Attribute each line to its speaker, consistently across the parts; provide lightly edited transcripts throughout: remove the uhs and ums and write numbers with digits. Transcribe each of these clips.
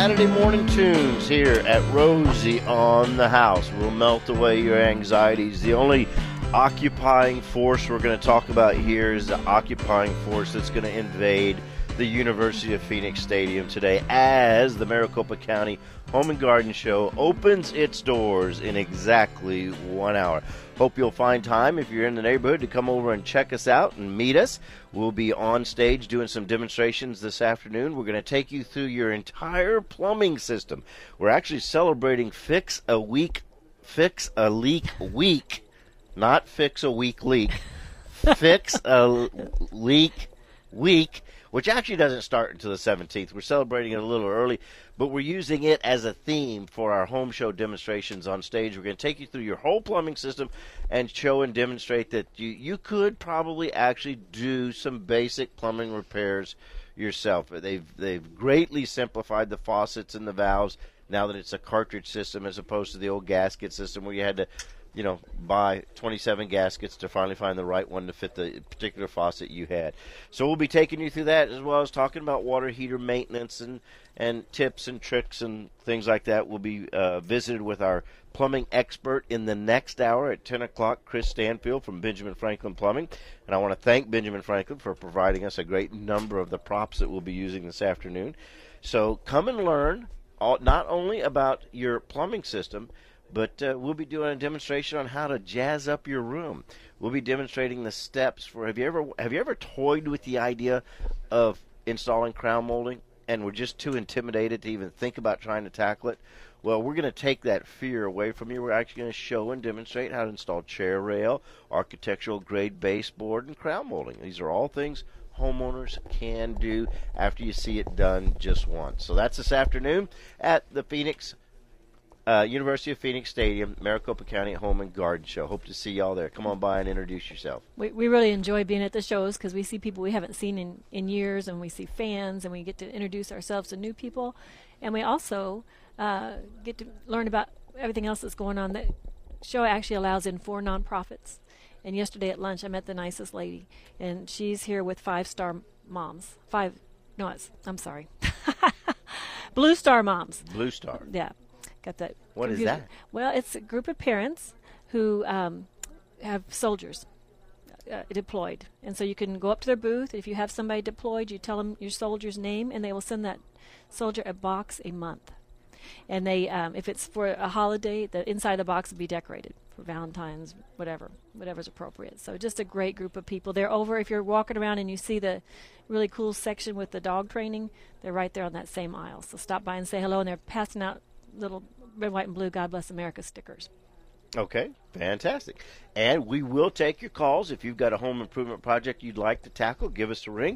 Speaker 1: Saturday morning tunes here at Rosie on the House. We'll melt away your anxieties. The only occupying force we're going to talk about here is the occupying force that's going to invade the University of Phoenix Stadium today as the Maricopa County Home and Garden Show opens its doors in exactly 1 hour. Hope you'll find time, if you're in the neighborhood, to come over and check us out and meet us. We'll be on stage doing some demonstrations this afternoon. We're going to take you through your entire plumbing system. We're actually celebrating Fix a Leak Week, not Fix a Week Leak. Fix a Leak Week, which actually doesn't start until the 17th. We're celebrating it a little early, but we're using it as a theme for our home show demonstrations on stage. We're going to take you through your whole plumbing system and show and demonstrate that you could probably actually do some basic plumbing repairs yourself. They've greatly simplified the faucets and the valves now that it's a cartridge system as opposed to the old gasket system where you had to buy 27 gaskets to finally find the right one to fit the particular faucet you had. So we'll be taking you through that, as well as talking about water heater maintenance and tips and tricks and things like that. We'll be visited with our plumbing expert in the next hour at 10 o'clock, Chris Stanfield from Benjamin Franklin Plumbing. And I want to thank Benjamin Franklin for providing us a great number of the props that we'll be using this afternoon. So come and learn not only about your plumbing system, but we'll be doing a demonstration on how to jazz up your room. We'll be demonstrating the steps for. Have you ever toyed with the idea of installing crown molding and were just too intimidated to even think about trying to tackle it? Well, we're going to take that fear away from you. We're actually going to show and demonstrate how to install chair rail, architectural grade baseboard, and crown molding. These are all things homeowners can do after you see it done just once. So that's this afternoon at the University of Phoenix Stadium, Maricopa County Home and Garden Show. Hope to see y'all there. Come on by and introduce yourself.
Speaker 2: We really enjoy being at the shows because we see people we haven't seen in years, and we see fans, and we get to introduce ourselves to new people. And we also get to learn about everything else that's going on. The show actually allows in 4 nonprofits. And yesterday at lunch, I met the nicest lady, and she's here with 5-star moms. I'm sorry. Blue Star moms.
Speaker 1: Blue Star.
Speaker 2: Yeah. Got that.
Speaker 1: What is that?
Speaker 2: Well, it's a group of parents who have soldiers deployed. And so you can go up to their booth. If you have somebody deployed, you tell them your soldier's name, and they will send that soldier a box a month. And they, if it's for a holiday, the inside of the box will be decorated for Valentine's, whatever's appropriate. So just a great group of people. They're over, if you're walking around and you see the really cool section with the dog training, they're right there on that same aisle. So stop by and say hello, and they're passing out little red, white, and blue God Bless America stickers.
Speaker 1: Okay, fantastic. And we will take your calls. If you've got a home improvement project you'd like to tackle, give us a ring,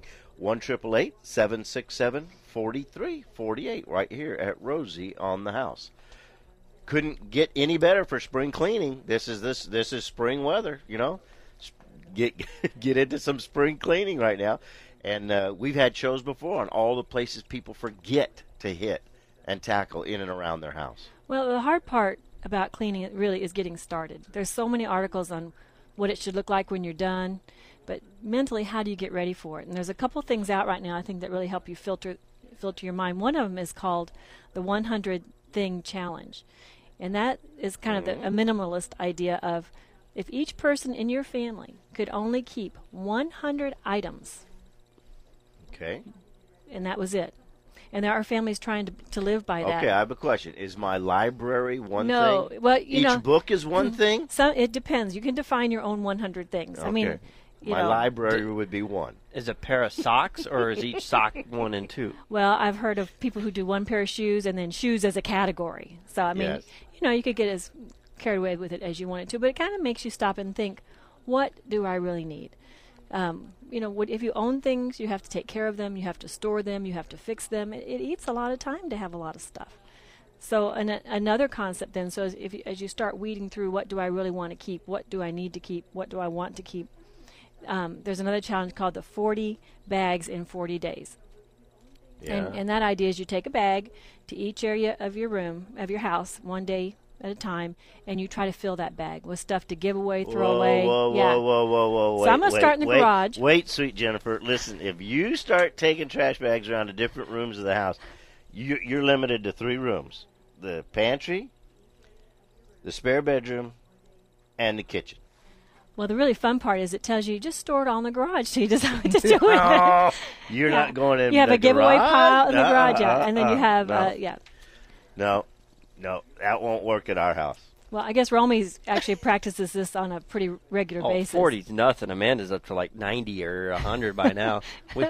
Speaker 1: 1-888-767-4348, right here at Rosie on the House. Couldn't get any better for spring cleaning. This is spring weather, Get into some spring cleaning right now. And we've had shows before on all the places people forget to hit and tackle in and around their house.
Speaker 2: Well, the hard part about cleaning it really is getting started. There's so many articles on what it should look like when you're done, but mentally, how do you get ready for it? And there's a couple things out right now I think that really help you filter your mind. One of them is called the 100 Thing Challenge, and that is kind of a minimalist idea of if each person in your family could only keep 100 items.
Speaker 1: Okay.
Speaker 2: And that was it. And there are families trying to live by that.
Speaker 1: Okay, I have a question. Is my library one thing?
Speaker 2: No. Well,
Speaker 1: each book is one thing?
Speaker 2: So it depends. You can define your own 100 things.
Speaker 1: Okay.
Speaker 2: I mean,
Speaker 1: my library would be one.
Speaker 3: Is it a pair of socks, or is each sock 1 and 2?
Speaker 2: Well, I've heard of people who do one pair of shoes and then shoes as a category. So, I mean,
Speaker 1: yes.
Speaker 2: You could get as carried away with it as you wanted to, but it kind of makes you stop and think, what do I really need? If you own things, you have to take care of them, you have to store them, you have to fix them. It eats a lot of time to have a lot of stuff. So another concept then, so as you start weeding through what do I really want to keep, what do I need to keep, what do I want to keep, there's another challenge called the 40 bags in 40 days.
Speaker 1: Yeah.
Speaker 2: And that idea is you take a bag to each area of your room, of your house, one day at a time, and you try to fill that bag with stuff to give away, throw away.
Speaker 1: Whoa.
Speaker 2: So I'm going to start in the garage.
Speaker 1: Wait, sweet Jennifer. Listen, if you start taking trash bags around to different rooms of the house, You're limited to 3 rooms: the pantry, the spare bedroom, and the kitchen.
Speaker 2: Well, the really fun part is it tells you just store it all in the garage so you decide what to do with it.
Speaker 1: Oh, you're
Speaker 2: Yeah.
Speaker 1: not going in.
Speaker 2: You have
Speaker 1: the
Speaker 2: a giveaway
Speaker 1: garage?
Speaker 2: pile in the garage, yeah, and then you have,
Speaker 1: no. No, that won't work at our house.
Speaker 2: Well, I guess Romy's actually practices this on a pretty regular
Speaker 3: Oh,
Speaker 2: basis.
Speaker 3: 40's nothing. Amanda's up to like 90 or 100 by now.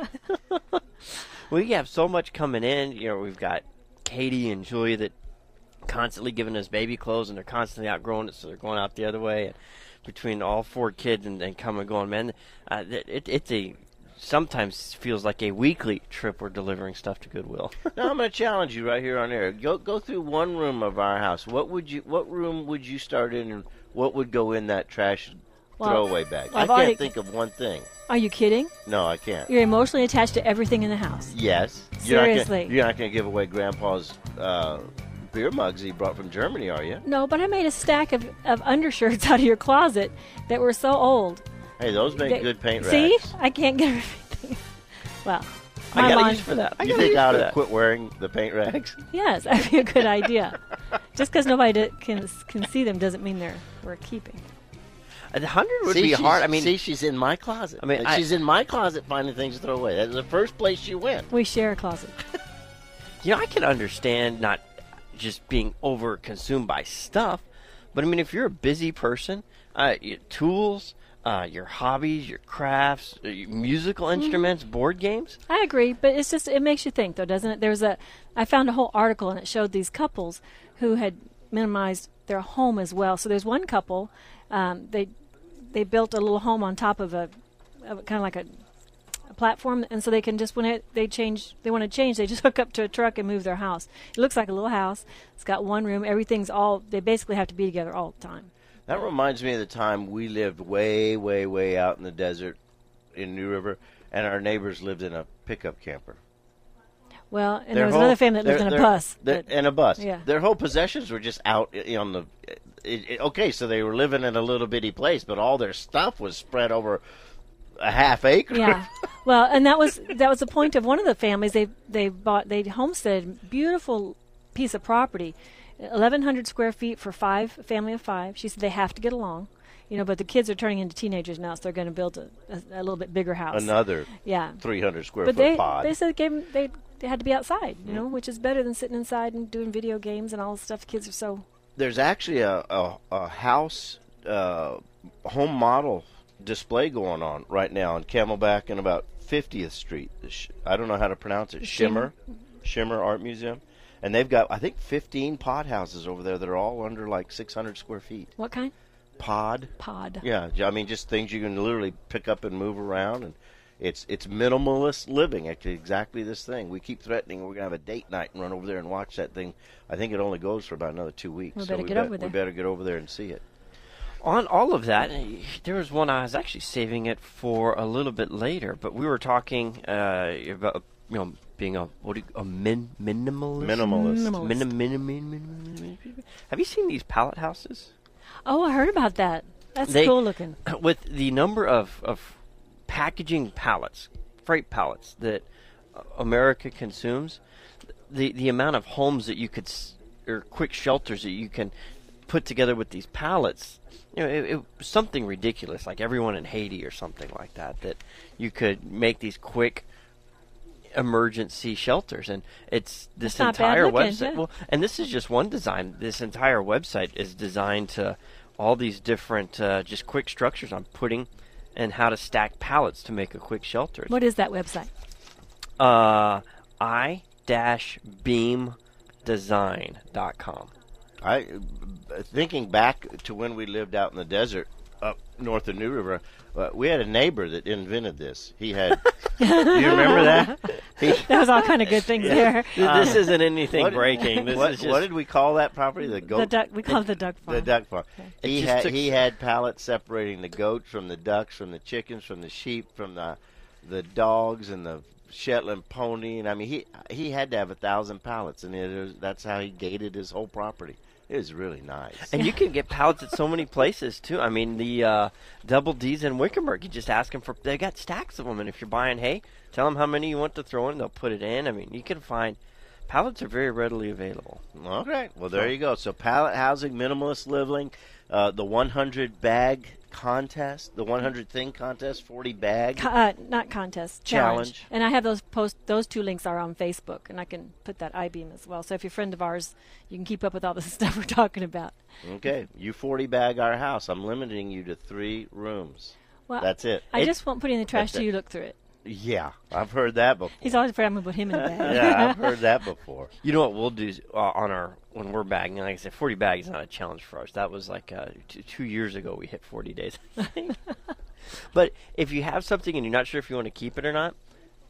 Speaker 3: We have so much coming in. You know, we've got Katie and Julia that constantly giving us baby clothes, and they're constantly outgrowing it, so they're going out the other way. And between all 4 kids and coming and going, man, it's a sometimes feels like a weekly trip we're delivering stuff to Goodwill.
Speaker 1: Now I'm going to challenge you right here on air. Go through one room of our house. What room would you start in, and what would go in that trash throwaway bag? I can't think of one thing.
Speaker 2: Are you kidding?
Speaker 1: No, I can't.
Speaker 2: You're emotionally attached to everything in the house.
Speaker 1: Yes.
Speaker 2: Seriously.
Speaker 1: You're not going to give away Grandpa's beer mugs he brought from Germany, are you?
Speaker 2: No, but I made a stack of undershirts out of your closet that were so old.
Speaker 1: Hey, those make good paint racks.
Speaker 2: See? I can't get everything. Well,
Speaker 3: I got
Speaker 2: mom-
Speaker 3: to use for that.
Speaker 1: You think I ought to quit wearing the paint racks?
Speaker 2: Yes, that'd be a good idea. Just because nobody can see them doesn't mean they're worth keeping.
Speaker 3: 100 would
Speaker 1: See,
Speaker 3: be hard. I mean,
Speaker 1: see, she's in my closet.
Speaker 3: I mean,
Speaker 1: she's in my closet finding things to throw away. That's the first place she went.
Speaker 2: We share a closet.
Speaker 3: you know, I can understand not just being over consumed by stuff, but I mean, if you're a busy person, your tools, your hobbies, your crafts, your musical instruments, board games.
Speaker 2: I agree, but it's just it makes you think, though, doesn't it? I found a whole article and it showed these couples who had minimized their home as well. So there's one couple, they built a little home on top of a kind of like a platform, and so they can just when they want to change, they just hook up to a truck and move their house. It looks like a little house. It's got one room. Everything's they basically have to be together all the time.
Speaker 1: That reminds me of the time we lived way, way, way out in the desert in New River, and our neighbors lived in a pickup camper.
Speaker 2: Well, and there was another family that lived in a bus.
Speaker 1: And a bus.
Speaker 2: Yeah.
Speaker 1: Their whole possessions were just out on the. Okay, so they were living in a little bitty place, but all their stuff was spread over a half acre.
Speaker 2: Yeah. Well, and that was the point of one of the families. They homesteaded a beautiful piece of property, 1,100 square feet for a family of 5. She said they have to get along, but the kids are turning into teenagers now, so they're going to build a little bit bigger house.
Speaker 1: Another 300 square foot pod.
Speaker 2: They said they had to be outside, which is better than sitting inside and doing video games and all the stuff. Kids are so.
Speaker 1: There's actually a house home model display going on right now on Camelback and about 50th Street. I don't know how to pronounce it. Shimmer Art Museum. And they've got, I think, 15 pod houses over there that are all under like 600 square feet.
Speaker 2: What kind?
Speaker 1: Pod. Yeah, I mean, just things you can literally pick up and move around, and it's minimalist living. It's exactly this thing. We keep threatening we're gonna have a date night and run over there and watch that thing. I think it only goes for about another 2 weeks.
Speaker 2: We better get over there.
Speaker 1: We better get over there and see it.
Speaker 3: On all of that, there was one I was actually saving it for a little bit later, but we were talking about being a minimalist.
Speaker 1: Minimalist.
Speaker 3: Have you seen these pallet houses?
Speaker 2: Oh, I heard about that. That's cool looking.
Speaker 3: With the number of packaging pallets, freight pallets that America consumes, the amount of homes that you could or quick shelters that you can put together with these pallets, it was something ridiculous, like everyone in Haiti or something like that you could make these quick emergency shelters. And it's this entire website.
Speaker 2: Yeah.
Speaker 3: Well, and this is just one design. This entire website is designed to all these different just quick structures on putting and how to stack pallets to make a quick shelter.
Speaker 2: What is that website?
Speaker 3: I-beamdesign.com.
Speaker 1: Thinking back to when we lived out in the desert up north of New River, we had a neighbor that invented this. He had. Do you remember that?
Speaker 2: That was all kind of good things there.
Speaker 3: This isn't anything breaking. This is
Speaker 1: what did we call that property? The goat.
Speaker 2: The duck. We call it the duck farm.
Speaker 1: The duck farm.
Speaker 2: Okay.
Speaker 1: He had pallets separating the goats from the ducks, from the chickens, from the sheep, from the dogs, and the Shetland pony. And I mean, he had to have 1,000 pallets, and that's how he gated his whole property. It was really nice.
Speaker 3: And you can get pallets at so many places, too. I mean, the Double D's in Wickenburg, you just ask them they got stacks of them. And if you're buying hay, tell them how many you want to throw in, they'll put it in. I mean, you can find Pallets are very readily available.
Speaker 1: Okay, well, there you go. So pallet housing, minimalist living, the 100 bag contest, the 100 thing contest, 40 bag.
Speaker 2: Not contest,
Speaker 1: Challenge.
Speaker 2: And I have those two links are on Facebook, and I can put that I-beam as well. So if you're a friend of ours, you can keep up with all the stuff we're talking about.
Speaker 1: Okay, you 40 bag our house. I'm limiting you to 3 rooms.
Speaker 2: Well,
Speaker 1: That's it.
Speaker 2: I just won't put it in the trash till you look through it.
Speaker 1: Yeah, I've heard that before.
Speaker 2: He's always afraid I'm going to put him in the bag.
Speaker 1: Yeah, I've heard that before.
Speaker 3: You know what we'll do when we're bagging? Like I said, 40 bags is not a challenge for us. That was like 2 years ago we hit 40 days. But if you have something and you're not sure if you want to keep it or not,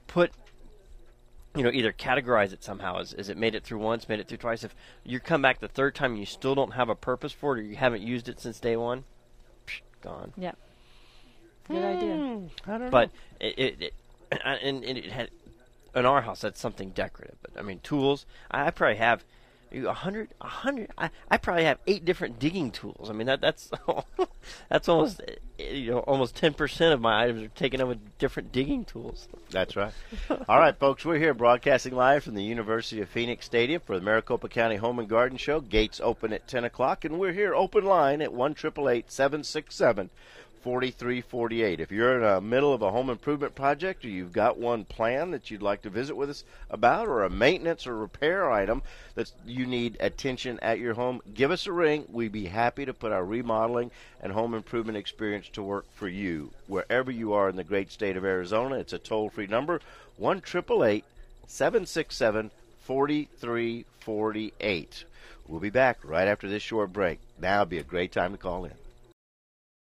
Speaker 3: either categorize it somehow. Is it made it through once, made it through twice? If you come back the third time and you still don't have a purpose for it, or you haven't used it since day one, gone.
Speaker 2: Yeah. Good idea.
Speaker 1: I don't know.
Speaker 3: But it had in our house that's something decorative. But I mean, tools. I probably have 100. I probably have 8 different digging tools. I mean that's almost 10% of my items are taken up with different digging tools.
Speaker 1: That's right. All right, folks, we're here broadcasting live from the University of Phoenix Stadium for the Maricopa County Home and Garden Show. Gates open at 10 o'clock, and we're here open line at 1-888-767-4348. If you're in the middle of a home improvement project, or you've got one plan that you'd like to visit with us about, or a maintenance or repair item that you need attention at your home, give us a ring. We'd be happy to put our remodeling and home improvement experience to work for you wherever you are in the great state of Arizona. It's a toll-free number, 1-888-767-4348. We'll be back right after this short break. Now would be a great time to call in.